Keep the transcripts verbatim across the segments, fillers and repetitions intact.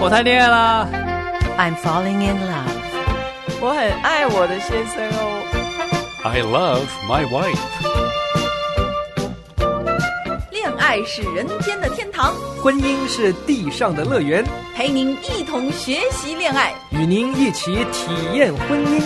我谈恋爱啦。 I'm falling in love. 我很爱我的先生哦。 I love my wife. 恋爱是人间的天堂， 婚姻是地上的乐园， 陪您一同学习恋爱， 与您一起体验婚姻。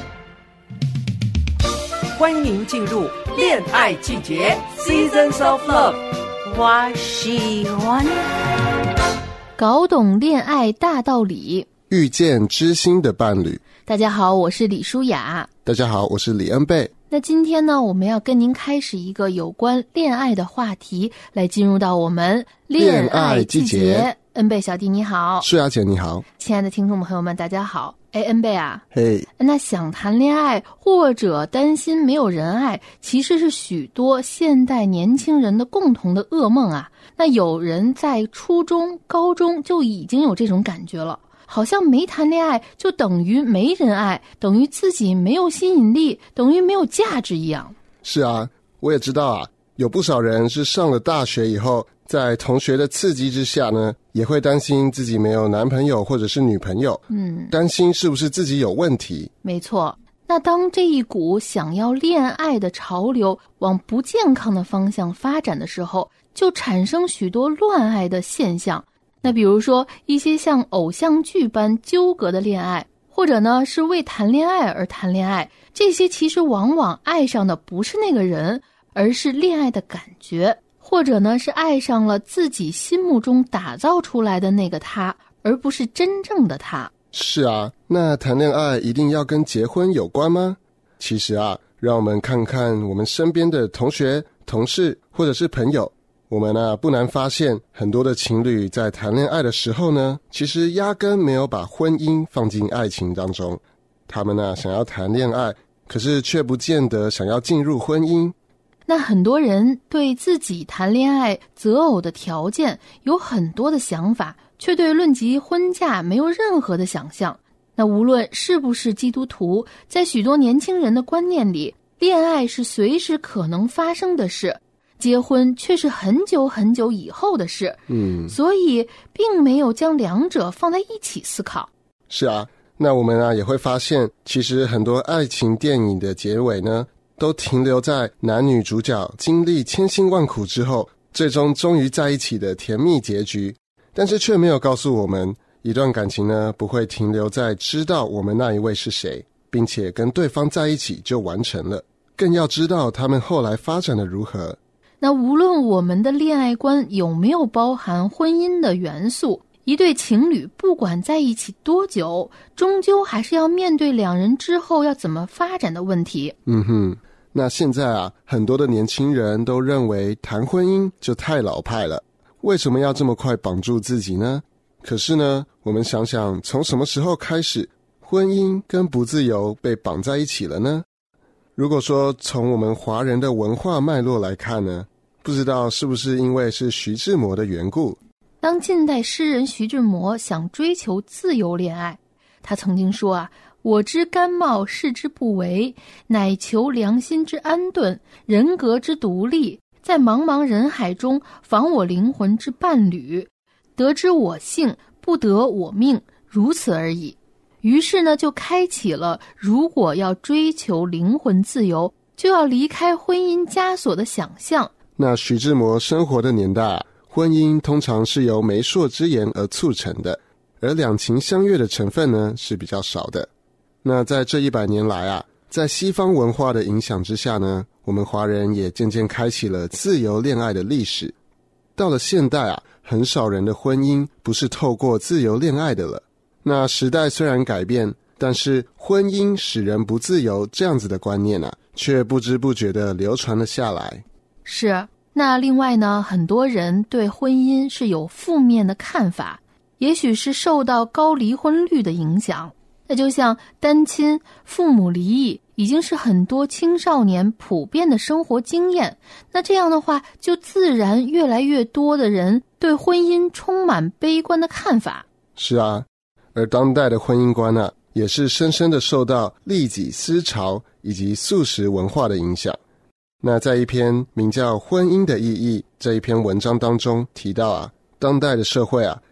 欢迎进入恋爱季节 Seasons of Love。 我喜欢搞懂恋爱大道理， 遇见知心的伴侣。 大家好，我是李舒雅。 大家好，我是李恩贝。 那今天呢，我们要跟您开始一个有关恋爱的话题，来进入到我们恋爱季节。恩贝小弟你好。 舒雅姐你好。 亲爱的听众朋友们大家好。哎，恩贝啊， 嘿、hey ， 那想谈恋爱或者担心没有人爱，其实是许多现代年轻人的共同的噩梦啊。那有人在初中、高中就已经有这种感觉了，好像没谈恋爱就等于没人爱，等于自己没有吸引力，等于没有价值一样。 是啊，我也知道啊，有不少人是上了大学以后，在同学的刺激之下呢，也会担心自己没有男朋友或者是女朋友，嗯，担心是不是自己有问题。 没错。那当这一股想要恋爱的潮流往不健康的方向发展的时候，就产生许多乱爱的现象。那比如说一些像偶像剧般纠葛的恋爱，或者呢是为谈恋爱而谈恋爱，这些其实往往爱上的不是那个人，而是恋爱的感觉，或者呢是爱上了自己心目中打造出来的那个他，而不是真正的他。 是啊，那谈恋爱一定要跟结婚有关吗？其实啊，让我们看看我们身边的同学、同事或者是朋友，我们呢不难发现，很多的情侣在谈恋爱的时候呢，其实压根没有把婚姻放进爱情当中。他们呢想要谈恋爱，可是却不见得想要进入婚姻。 那很多人对自己谈恋爱择偶的条件有很多的想法，却对论及婚嫁没有任何的想象。那无论是不是基督徒，在许多年轻人的观念里，恋爱是随时可能发生的事，结婚却是很久很久以后的事。嗯，所以并没有将两者放在一起思考。 是啊，那我们啊也会发现，其实很多爱情电影的结尾呢，都停留在男女主角经历千辛万苦之后，最终终于在一起的甜蜜结局，但是却没有告诉我们，一段感情呢不会停留在知道我们那一位是谁，并且跟对方在一起就完成了，更要知道他们后来发展的如何。 那无论我们的恋爱观有没有包含婚姻的元素，一对情侣不管在一起多久，终究还是要面对两人之后要怎么发展的问题。 嗯哼，那现在啊，很多的年轻人都认为谈婚姻就太老派了，为什么要这么快绑住自己呢？可是呢，我们想想，从什么时候开始，婚姻跟不自由被绑在一起了呢？如果说从我们华人的文化脉络来看呢，不知道是不是因为是徐志摩的缘故。 当近代诗人徐志摩想追求自由恋爱，他曾经说啊，我之甘冒世之不为，乃求良心之安顿，人格之独立，在茫茫人海中访我灵魂之伴侣，得之我幸，不得我命，如此而已。于是呢，就开启了如果要追求灵魂自由，就要离开婚姻枷锁的想象。 那徐志摩生活的年代啊，婚姻通常是由媒妁之言而促成的，而两情相悦的成分呢是比较少的。那在这一百年来啊，在西方文化的影响之下呢，我们华人也渐渐开启了自由恋爱的历史。到了现代啊，很少人的婚姻不是透过自由恋爱的了。那时代虽然改变，但是婚姻使人不自由这样子的观念啊，却不知不觉地流传了下来。 是，那另外呢，很多人对婚姻是有负面的看法，也许是受到高离婚率的影响。那就像单亲、父母离异，已经是很多青少年普遍的生活经验。那这样的话，就自然越来越多的人对婚姻充满悲观的看法。 是啊，而当代的婚姻观呢、啊，也是深深的受到利己思潮以及素食文化的影响。那在一篇名叫《婚姻的意义》这一篇文章当中提到啊，当代的社会啊，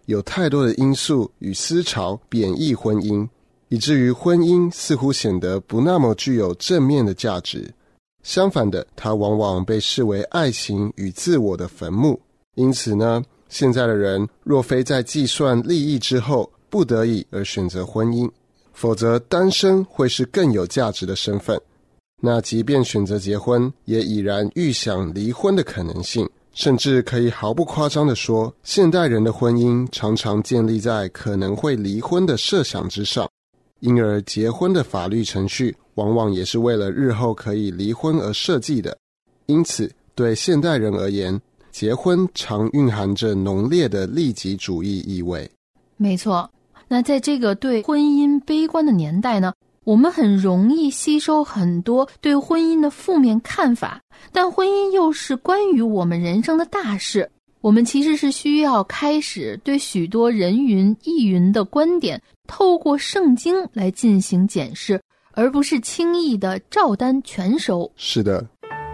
有太多的因素与思潮贬义婚姻，以至于婚姻似乎显得不那么具有正面的价值。相反的，它往往被视为爱情与自我的坟墓。因此呢，现在的人若非在计算利益之后不得已而选择婚姻，否则单身会是更有价值的身份。那即便选择结婚，也已然预想离婚的可能性，甚至可以毫不夸张地说，现代人的婚姻常常建立在可能会离婚的设想之上，因而结婚的法律程序往往也是为了日后可以离婚而设计的。因此，对现代人而言，结婚常蕴含着浓烈的利己主义意味。 没错，那在这个对婚姻悲观的年代呢，我们很容易吸收很多对婚姻的负面看法，但婚姻又是关于我们人生的大事，我们其实是需要开始对许多人云亦云的观点透过圣经来进行检视，而不是轻易的照单全收。 是的。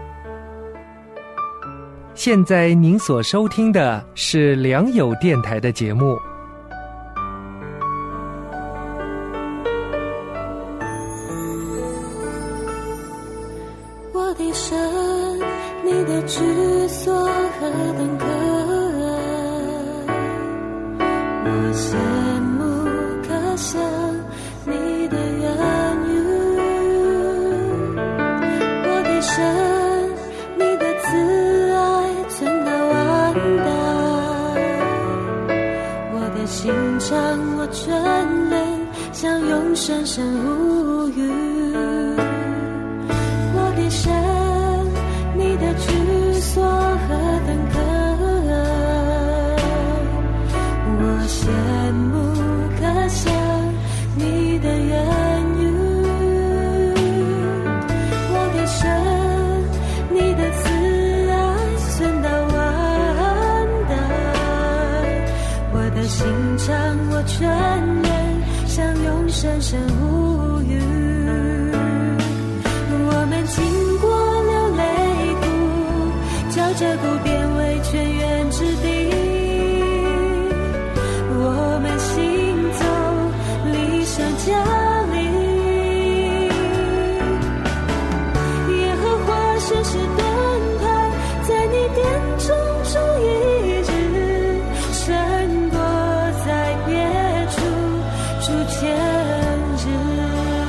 现在您所收听的是良友电台的节目。 我的神，你的居所何等可爱，我羡慕可想你的言语。我的神，你的慈爱存到万代，我的心肠我全人向永生神无语。神，你的居所何等可爱，我羡慕可想你的言语。我的神，你的慈爱存到万代，我的心肠我全人向永生神无语。我们经过流泪谷，叫这谷变为泉源之地。我们行走离上加离，耶和华显示盾牌，在你殿中住一日，胜过在别处住千日。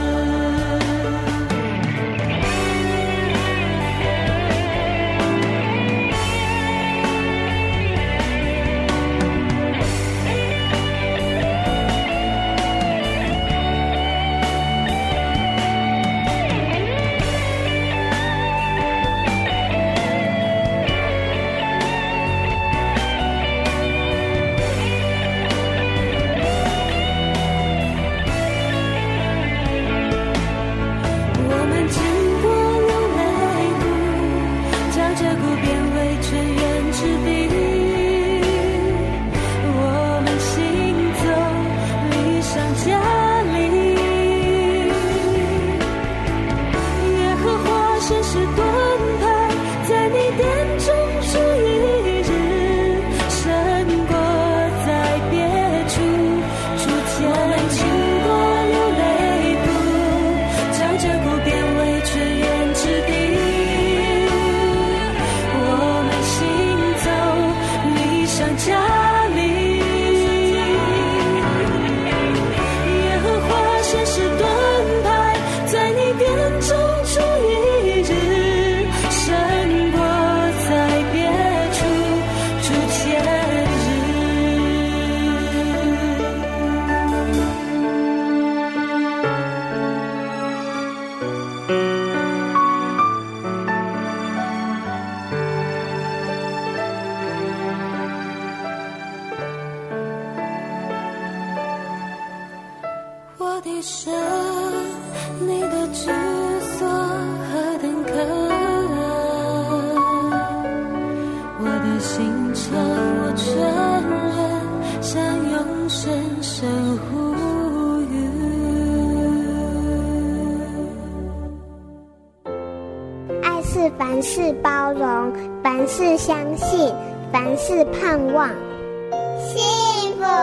我的神，你的居所何等可爱，我的心肠我全然向永生神呼吁。 爱是凡事包容，凡事相信，凡事盼望。幸福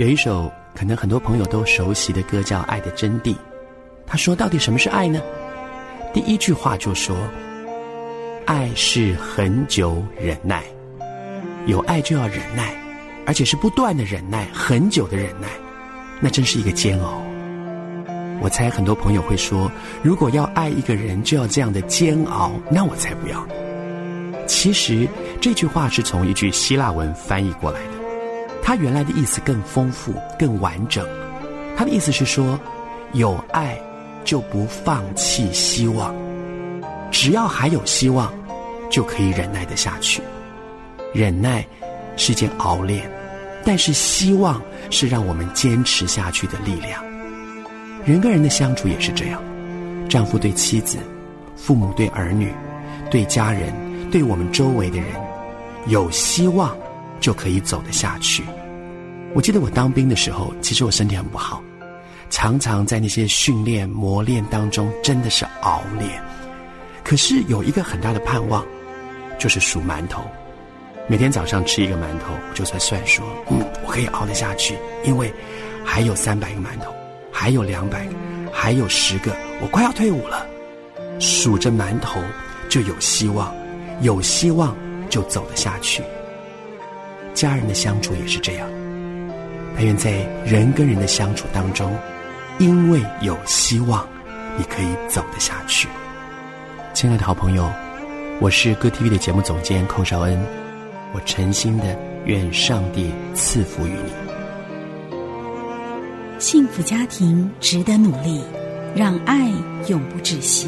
有一首可能很多朋友都熟悉的歌叫《爱的真谛》，他说到底什么是爱呢？第一句话就说爱是恒久忍耐，有爱就要忍耐，而且是不断的忍耐，很久的忍耐，那真是一个煎熬。我猜很多朋友会说，如果要爱一个人就要这样的煎熬，那我才不要。其实这句话是从一句希腊文翻译过来的，它原来的意思更丰富更完整。它的意思是说，有爱就不放弃希望，只要还有希望就可以忍耐得下去。忍耐是一件熬炼，但是希望是让我们坚持下去的力量。人跟人的相处也是这样，丈夫对妻子，父母对儿女，对家人，对我们周围的人，有希望就可以走得下去。我记得我当兵的时候，其实我身体很不好，常常在那些训练磨练当中真的是熬炼。可是有一个很大的盼望，就是数馒头。每天早上吃一个馒头，我就算算说，嗯，我可以熬得下去，因为还有三百个馒头，还有两百个，还有十个，我快要退伍了。数着馒头就有希望，有希望就走得下去。家人的相处也是这样，但愿在人跟人的相处当中，因为有希望，你可以走得下去。亲爱的好朋友，我是歌 T V 的节目总监寇绍恩，我诚心的愿上帝赐福于你。 幸福家庭值得努力，让爱永不止息。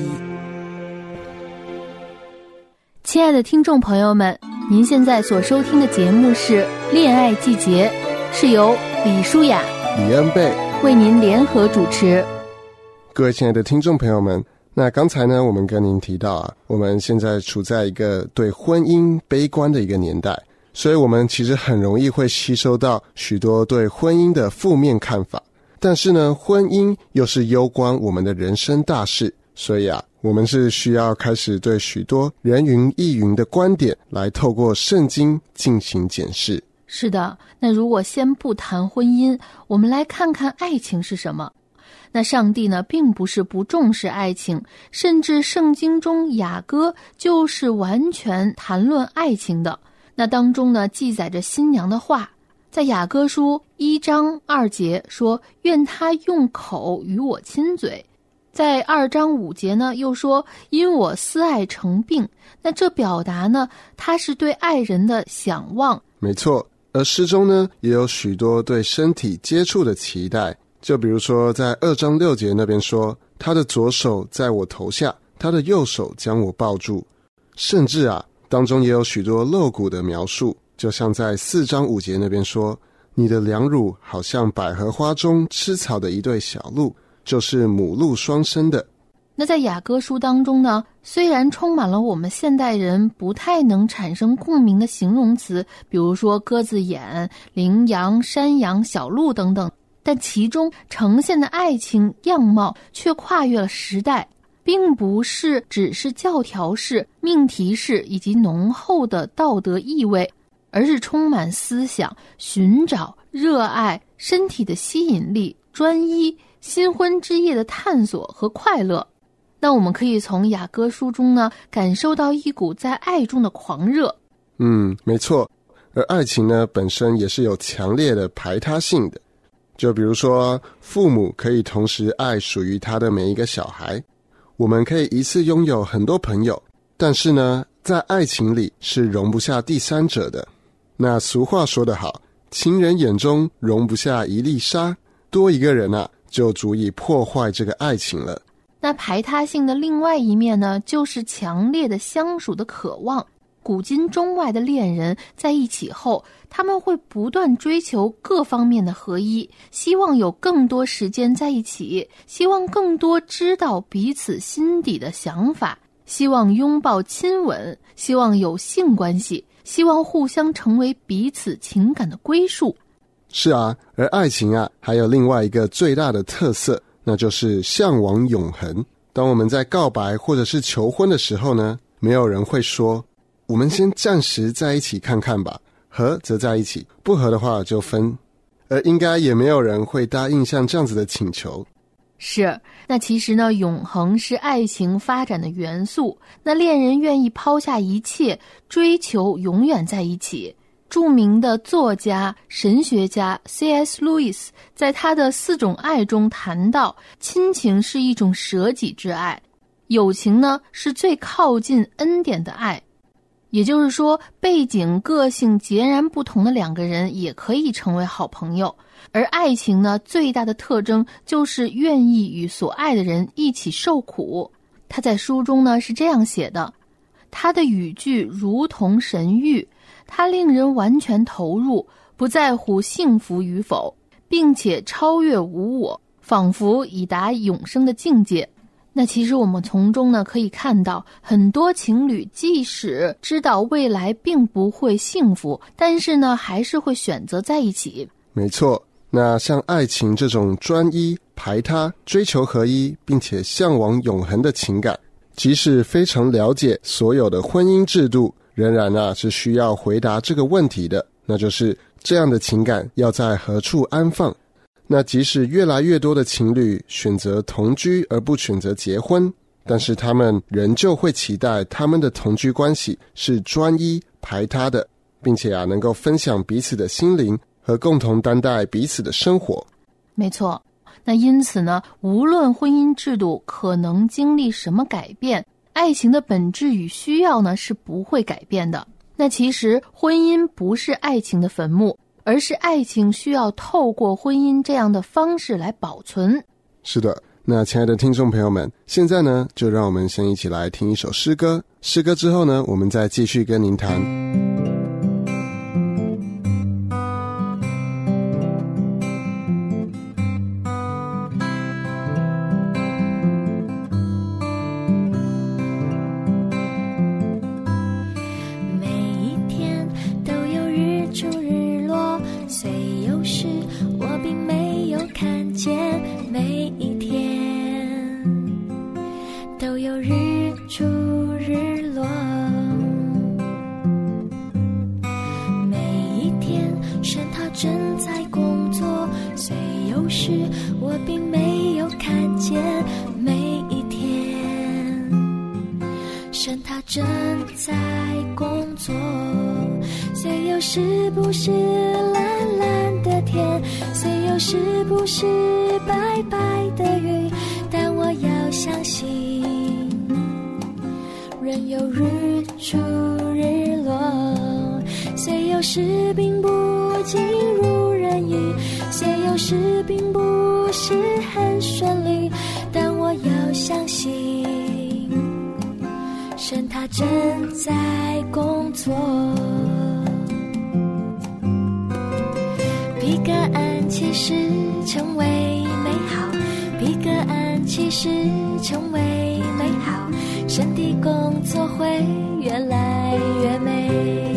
亲爱的听众朋友们，您现在所收听的节目是《恋爱季节》，是由李舒雅、 李恩贝为您联合主持。 各位亲爱的听众朋友们，那刚才呢，我们跟您提到啊，我们现在处在一个对婚姻悲观的一个年代，所以我们其实很容易会吸收到许多对婚姻的负面看法。但是呢，婚姻又是攸关我们的人生大事，所以啊，我们是需要开始对许多人云亦云的观点来透过圣经进行检视。 是的，那如果先不谈婚姻，我们来看看爱情是什么。那上帝呢，并不是不重视爱情，甚至圣经中雅歌就是完全谈论爱情的。那当中呢，记载着新娘的话，在雅歌书一章二节说，愿他用口与我亲嘴。在二章五节呢，又说因我思爱成病。那这表达呢，他是对爱人的想望。 没错，而诗中呢，也有许多对身体接触的期待。就比如说在二章六节那边说，他的左手在我头下，他的右手将我抱住。甚至啊，当中也有许多露骨的描述，就像在四章五节那边说，你的两乳好像百合花中吃草的一对小鹿，就是母鹿双生的。 那在雅歌书当中呢，虽然充满了我们现代人不太能产生共鸣的形容词，比如说鸽子眼、羚羊、山羊、小鹿等等，但其中呈现的爱情样貌却跨越了时代，并不是只是教条式、命题式以及浓厚的道德意味，而是充满思想、寻找、热爱、身体的吸引力、专一、新婚之夜的探索和快乐。那我们可以从雅歌书中呢，感受到一股在爱中的狂热。 嗯，没错。而爱情呢，本身也是有强烈的排他性的。就比如说，父母可以同时爱属于他的每一个小孩，我们可以一次拥有很多朋友，但是呢，在爱情里是容不下第三者的。那俗话说得好，情人眼中容不下一粒沙，多一个人啊，就足以破坏这个爱情了。 那排他性的另外一面呢，就是强烈的相属的渴望。古今中外的恋人在一起后，他们会不断追求各方面的合一，希望有更多时间在一起，希望更多知道彼此心底的想法，希望拥抱亲吻，希望有性关系，希望互相成为彼此情感的归属。 是啊，而爱情啊，还有另外一个最大的特色，那就是向往永恒。当我们在告白或者是求婚的时候呢，没有人会说我们先暂时在一起看看吧，合则在一起，不合的话就分。 而应该也没有人会答应像这样子的请求。 是，那其实呢，永恒是爱情发展的元素。那恋人愿意抛下一切，追求永远在一起。著名的作家、神学家 C S Lewis 在他的四种爱中谈到，亲情是一种舍己之爱，友情呢是最靠近恩典的爱。也就是说，背景个性截然不同的两个人也可以成为好朋友。而爱情呢，最大的特征就是愿意与所爱的人一起受苦。他在书中呢是这样写的，他的语句如同神谕，他令人完全投入，不在乎幸福与否，并且超越无我，仿佛已达永生的境界。那其实我们从中呢可以看到，很多情侣即使知道未来并不会幸福，但是呢还是会选择在一起。 没错，那像爱情这种专一、排他、追求合一，并且向往永恒的情感，即使非常了解所有的婚姻制度，仍然啊是需要回答这个问题的，那就是这样的情感要在何处安放。那即使越来越多的情侣选择同居而不选择结婚，但是他们仍旧会期待他们的同居关系是专一排他的，并且啊能够分享彼此的心灵和共同担待彼此的生活。 没错，那因此呢，无论婚姻制度可能经历什么改变，爱情的本质与需要呢是不会改变的。那其实婚姻不是爱情的坟墓，而是爱情需要透过婚姻这样的方式来保存。 是的，那亲爱的听众朋友们，现在呢就让我们先一起来听一首诗歌，诗歌之后呢我们再继续跟您谈。 是不是蓝蓝的天，虽有是不是白白的云，但我要相信人有日出日落，虽有时并不尽如人意，虽有时并不是很顺利，但我要相信神他正在工作。比个案其实成为美好，比个案其实成为美好，神的工作会越来越美。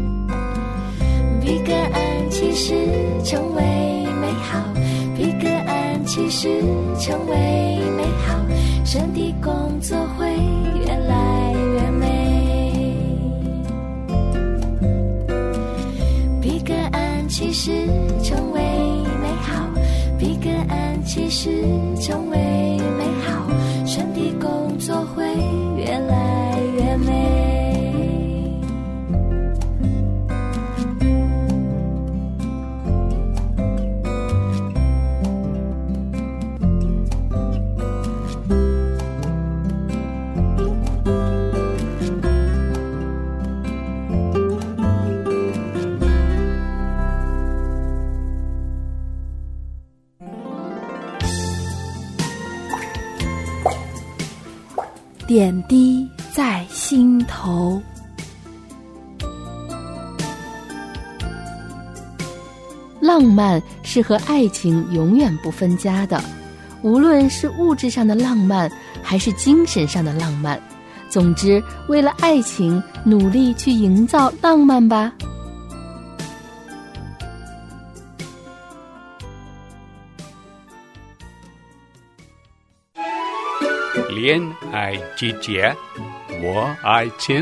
比个案其实成为美好，比个案其实成为美好，神的工作会越来越美。比个案其实成为美好，比个案其实成为美好，神的工作会越来越美。 点滴在心头。 浪漫是和爱情永远不分家的，无论是物质上的浪漫，还是精神上的浪漫。总之，为了爱情，努力去营造浪漫吧。 恋爱季节，我爱情。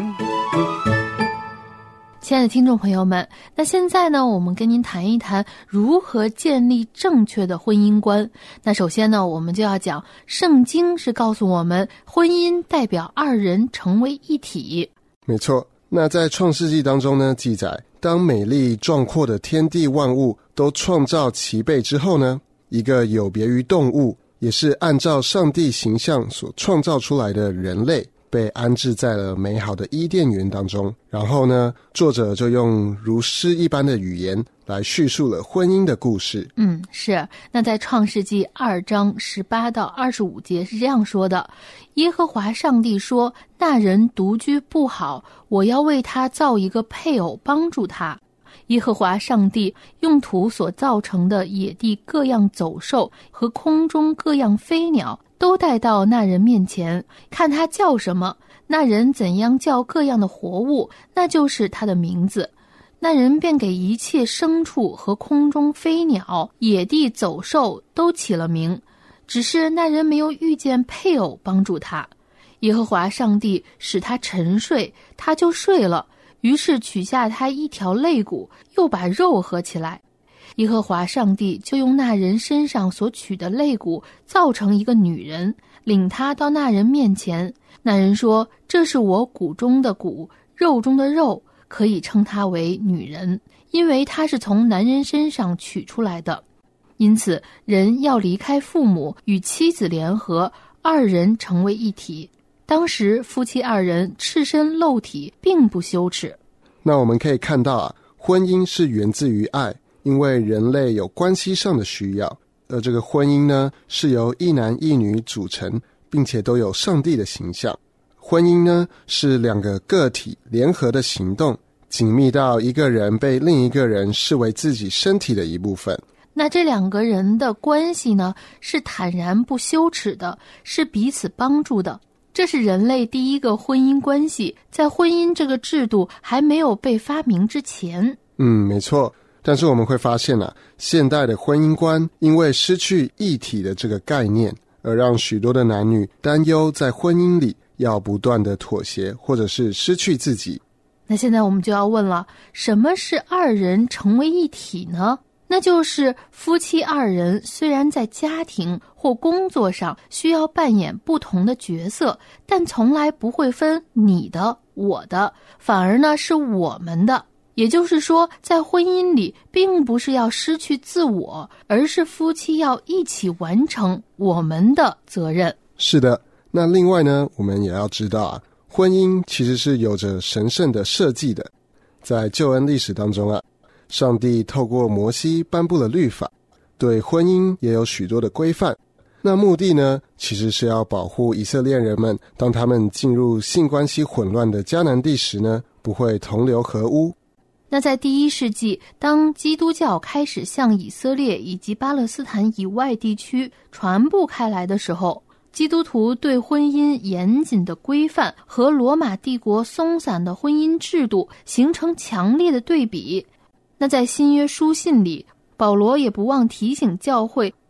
亲爱的听众朋友们，那现在呢，我们跟您谈一谈如何建立正确的婚姻观。那首先呢，我们就要讲圣经是告诉我们，婚姻代表二人成为一体。 没错，那在创世纪当中呢，记载当美丽壮阔的天地万物都创造齐备之后呢，一个有别于动物，也是按照上帝形象所创造出来的人类，被安置在了美好的伊甸园当中。然后呢，作者就用如诗一般的语言来叙述了婚姻的故事。 嗯，是。那在创世纪二章十八到二十五节是这样说的：耶和华上帝说，那人独居不好，我要为他造一个配偶帮助他。耶和华上帝用土所造成的野地各样走兽和空中各样飞鸟都带到那人面前，看他叫什么，那人怎样叫各样的活物，那就是他的名字。那人便给一切牲畜和空中飞鸟、野地走兽都起了名，只是那人没有遇见配偶帮助他。耶和华上帝使他沉睡，他就睡了，于是取下他一条肋骨，又把肉合起来。耶和华上帝就用那人身上所取的肋骨造成一个女人，领他到那人面前。那人说，这是我骨中的骨，肉中的肉，可以称她为女人，因为她是从男人身上取出来的。因此人要离开父母，与妻子联合，二人成为一体。当时夫妻二人赤身露体，并不羞耻。 那我们可以看到啊，婚姻是源自于爱，因为人类有关系上的需要，而这个婚姻呢，是由一男一女组成，并且都有上帝的形象。婚姻呢，是两个个体联合的行动，紧密到一个人被另一个人视为自己身体的一部分。 那这两个人的关系呢，是坦然不羞耻的，是彼此帮助的。这是人类第一个婚姻关系，在婚姻这个制度还没有被发明之前。 嗯，没错。但是我们会发现啊，现代的婚姻观因为失去一体的这个概念，而让许多的男女担忧在婚姻里要不断的妥协，或者是失去自己。 那现在我们就要问了，什么是二人成为一体呢？那就是夫妻二人虽然在家庭或工作上需要扮演不同的角色，但从来不会分你的、我的，反而呢是我们的。也就是说，在婚姻里并不是要失去自我，而是夫妻要一起完成我们的责任。 是的，那另外呢，我们也要知道啊，婚姻其实是有着神圣的设计的。在救恩历史当中啊，上帝透过摩西颁布了律法，对婚姻也有许多的规范。那目的呢，其实是要保护以色列人们，当他们进入性关系混乱的迦南地时呢，不会同流合污。 那在第一世纪，当基督教开始向以色列以及巴勒斯坦以外地区传播开来的时候，基督徒对婚姻严谨的规范和罗马帝国松散的婚姻制度形成强烈的对比。那在新约书信里，保罗也不忘提醒教会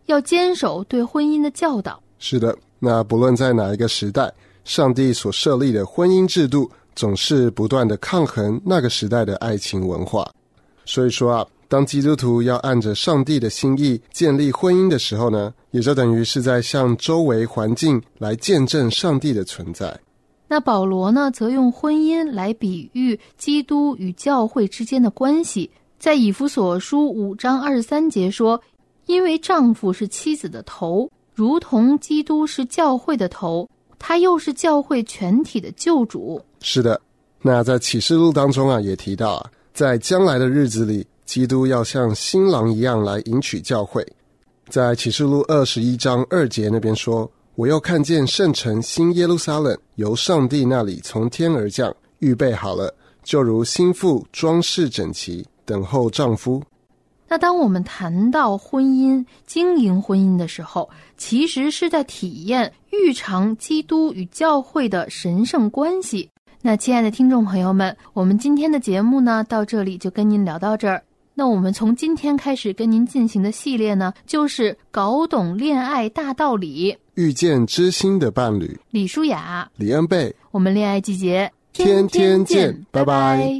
要坚守对婚姻的教导。 是的，那不论在哪一个时代，上帝所设立的婚姻制度总是不断的抗衡那个时代的爱情文化。所以说啊，当基督徒要按着上帝的心意建立婚姻的时候呢，也就等于是在向周围环境来见证上帝的存在。 那保罗呢，则用婚姻来比喻基督与教会之间的关系。在以弗所书五章二十三节说，因为丈夫是妻子的头，如同基督是教会的头，他又是教会全体的救主。 是的，那在启示录当中啊，也提到啊，在将来的日子里，基督要像新郎一样来迎娶教会。在启示录二十一章二节那边说，我又看见圣城新耶路撒冷由上帝那里从天而降，预备好了，就如新妇装饰整齐，等候丈夫。 那当我们谈到婚姻、经营婚姻的时候，其实是在体验预尝基督与教会的神圣关系。那亲爱的听众朋友们，我们今天的节目呢，到这里就跟您聊到这儿。那我们从今天开始跟您进行的系列呢，就是搞懂恋爱大道理， 遇见知心的伴侣。 李舒雅、 李恩贝， 我们恋爱季节天天见，拜拜。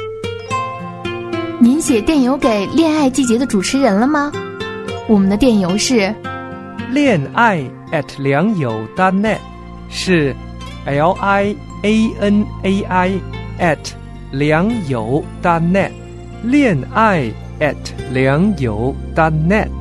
您写电邮给恋爱季节的主持人了吗？我们的电邮是恋爱 at 良友 .net， 是 L I A N A I at 良友 .net， 恋爱 at 良友 .net。